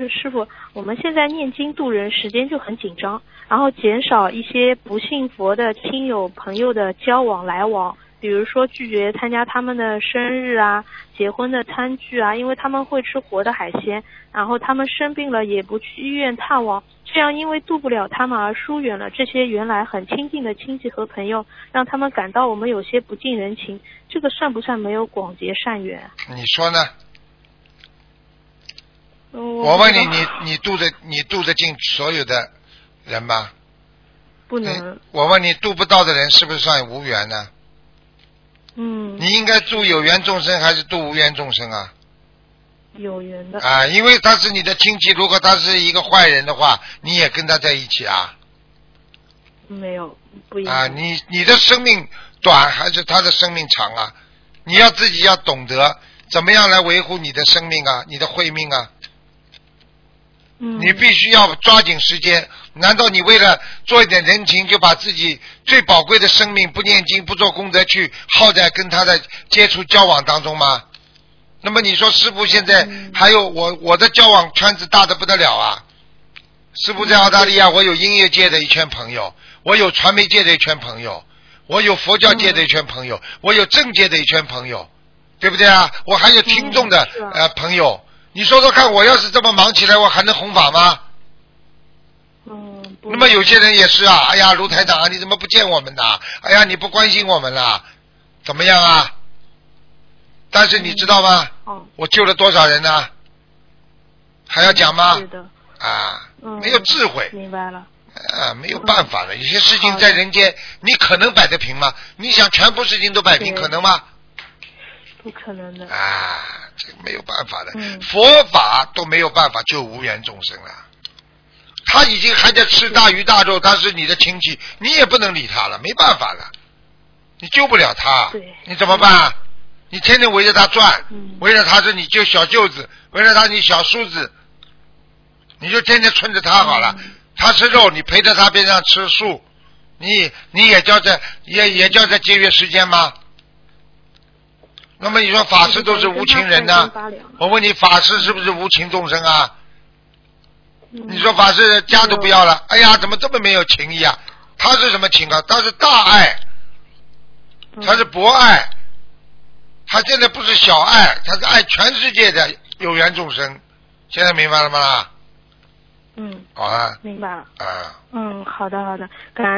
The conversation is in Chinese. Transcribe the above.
就是师傅，我们现在念经度人时间就很紧张，然后减少一些不信佛的亲友朋友的交往来往，比如说拒绝参加他们的生日啊、结婚的餐聚啊，因为他们会吃活的海鲜，然后他们生病了也不去医院探望，这样因为度不了他们而疏远了这些原来很亲近的亲戚和朋友，让他们感到我们有些不近人情，这个算不算没有广结善缘？ 你说呢？我问你，你度得进所有的人吗？ 不能。 我问你，度不到的人是不是算无缘呢？你应该度有缘众生还是度无缘众生啊？ 有缘的。 啊，因为他是你的亲戚，如果他是一个坏人的话，你也跟他在一起啊？ 没有，不一样。 啊，你的生命短还是他的生命长啊？你要自己要懂得怎么样来维护你的生命啊，你的慧命啊。你必须要抓紧时间，难道你为了做一点人情就把自己最宝贵的生命不念经不做功德去耗在跟他的接触交往当中吗？那么你说师父现在还有我的交往圈子大得不得了啊。师父在澳大利亚，我有音乐界的一圈朋友，我有传媒界的一圈朋友，我有佛教界的一圈朋友，我有政界的一圈朋友，对不对啊？我还有听众的朋友。你说说看，我要是这么忙起来，我还能弘法吗？那么有些人也是啊，哎呀，卢台长啊，你怎么不见我们呢？哎呀，你不关心我们了，怎么样啊？但是你知道吗？我救了多少人呢？还要讲吗？ 是的。 啊，没有智慧。 明白了。 啊，没有办法了，有些事情在人间，你可能摆得平吗？你想全部事情都摆平，可能吗？ 不可能的。 啊，这没有办法的，佛法都没有办法救无缘众生了。他已经还在吃大鱼大肉，他是你的亲戚，你也不能理他了，没办法了，你救不了他，你怎么办？你天天围着他转，围着他是你就小舅子，围着他你小叔子，你就天天顺着他好了。他吃肉，你陪着他边上吃素，你也叫在节约时间吗？那么你说法师都是无情人呢？我问你，法师是不是无情众生啊？你说法师家都不要了，哎呀，怎么这么没有情义啊？他是什么情啊？他是大爱，他是博爱，他现在不是小爱，他是爱全世界的有缘众生。现在明白了吗？好啊。 明白了。 啊。 好的，感恩。